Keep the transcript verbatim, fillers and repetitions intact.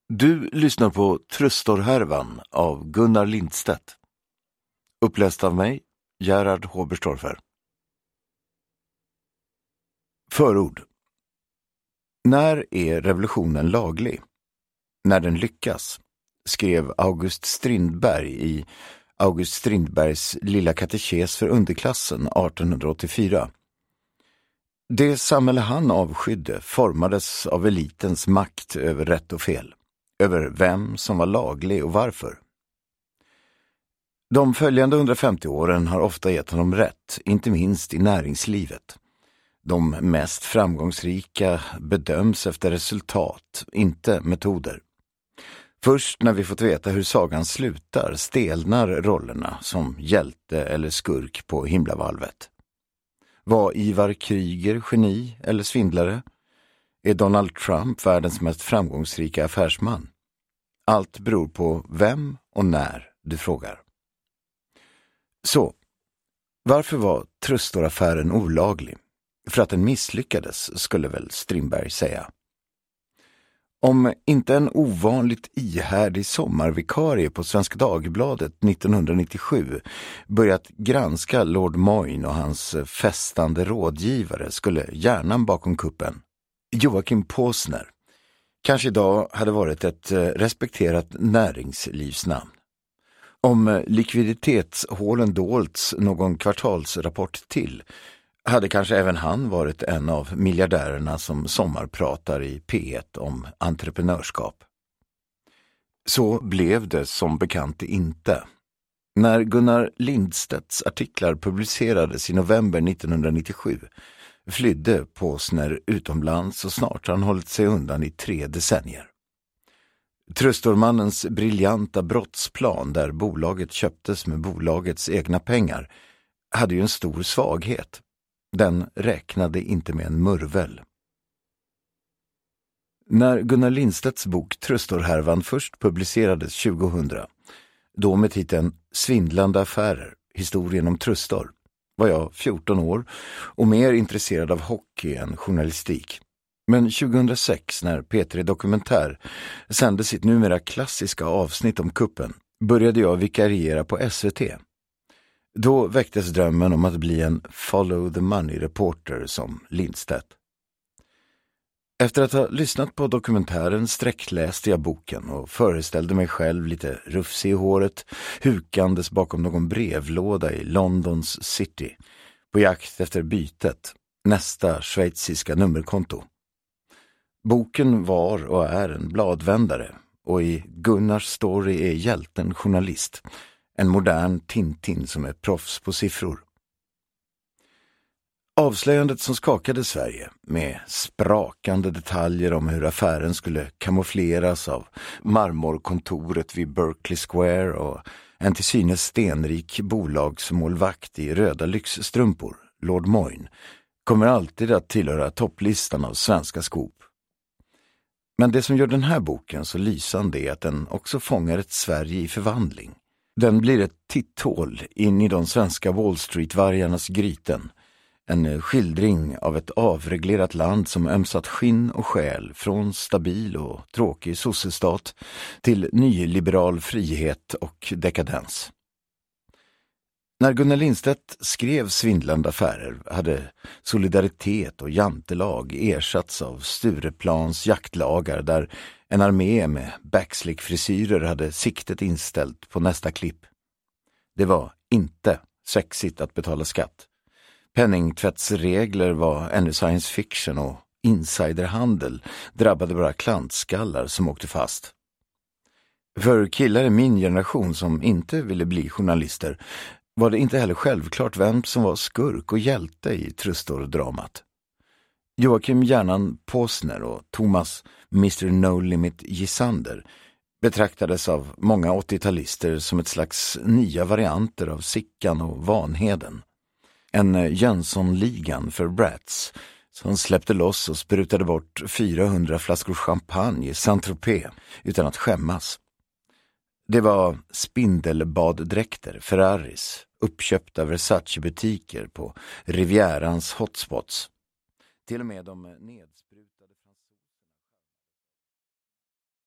Du lyssnar på Tröstorhärvan av Gunnar Lindstedt. Uppläst av mig, Gerhard Håberstorfer. Förord. När är revolutionen laglig? När den lyckas, skrev August Strindberg i August Strindbergs Lilla katekes för underklassen arton åttiofyra. Det samhälle han avskydde formades av elitens makt över rätt och fel, över vem som var laglig och varför. De följande hundrafemtio åren har ofta gett honom rätt, inte minst i näringslivet. De mest framgångsrika bedöms efter resultat, inte metoder. Först när vi fått veta hur sagan slutar stelnar rollerna som hjälte eller skurk på himlavalvet. Var Ivar Kryger geni eller svindlare? Är Donald Trump världens mest framgångsrika affärsman? Allt beror på vem och när du frågar. Så, varför var Tröstoraffären olaglig? För att den misslyckades, skulle väl Strindberg säga. Om inte en ovanligt ihärdig sommarvikarie på Svenska Dagbladet nittonhundranittiosju börjat granska Lord Moyne och hans festande rådgivare skulle hjärnan bakom kuppen, Joakim Posner, kanske idag hade varit ett respekterat näringslivsnamn. Om likviditetshålen dolts någon kvartalsrapport till hade kanske även han varit en av miljardärerna som sommarpratar i P ett om entreprenörskap. Så blev det som bekant inte. När Gunnar Lindstedts artiklar publicerades i november nittonhundranittiosju flydde Posner utomlands och snart har han hållit sig undan i tre decennier. Tröstormannens briljanta brottsplan, där bolaget köptes med bolagets egna pengar, hade ju en stor svaghet. Den räknade inte med en murvel. När Gunnar Lindstedts bok Tröstorhärvan först publicerades tjugohundra, då med titeln Svindlande affärer, historien om Tröstor, var jag fjorton år och mer intresserad av hockey än journalistik. Men tjugohundrasex, när P tre Dokumentär sände sitt numera klassiska avsnitt om kuppen, började jag vikariera på S V T. Då väcktes drömmen om att bli en follow the money reporter som Lindstedt. Efter att ha lyssnat på dokumentären sträckläste jag boken och föreställde mig själv lite rufsig i håret, hukandes bakom någon brevlåda i Londons city, på jakt efter bytet, nästa schweiziska nummerkonto. Boken var och är en bladvändare, och i Gunnars story är hjälten journalist, en modern Tintin som är proffs på siffror. Avslöjandet som skakade Sverige, med sprakande detaljer om hur affären skulle kamoufleras av marmorkontoret vid Berkeley Square och en till synes stenrik bolagsmålvakt i röda lyxstrumpor, Lord Moyne, kommer alltid att tillhöra topplistan av svenska skop. Men det som gör den här boken så lysande är att den också fångar ett Sverige i förvandling. Den blir ett titthål in i de svenska Wall Street-vargarnas gryten. En skildring av ett avreglerat land som ömsat skinn och själ från stabil och tråkig sossestat till nyliberal frihet och dekadens. När Gunnar Lindstedt skrev Svindlande affärer hade solidaritet och jantelag ersatts av Stureplans jaktlagar, där en armé med backslick-frisyrer hade siktet inställt på nästa klipp. Det var inte sexigt att betala skatt. Penningtvättsregler var ännu science fiction och insiderhandel drabbade bara klantskallar som åkte fast. För killar i min generation som inte ville bli journalister var det inte heller självklart vem som var skurk och hjälte i Tröstor-dramat. Joakim Hjärnan Posner och Thomas mister No Limit Gisander betraktades av många åttio-talister som ett slags nya varianter av Sickan och Vanheden. En Jönssonligan för brats som släppte loss och sprutade bort fyrahundra flaskor champagne i Saint-Tropez utan att skämmas. Det var spindelbaddräkter, Ferraris, uppköpta Versace-butiker på Rivierans hotspots. Till och med de nedsprutade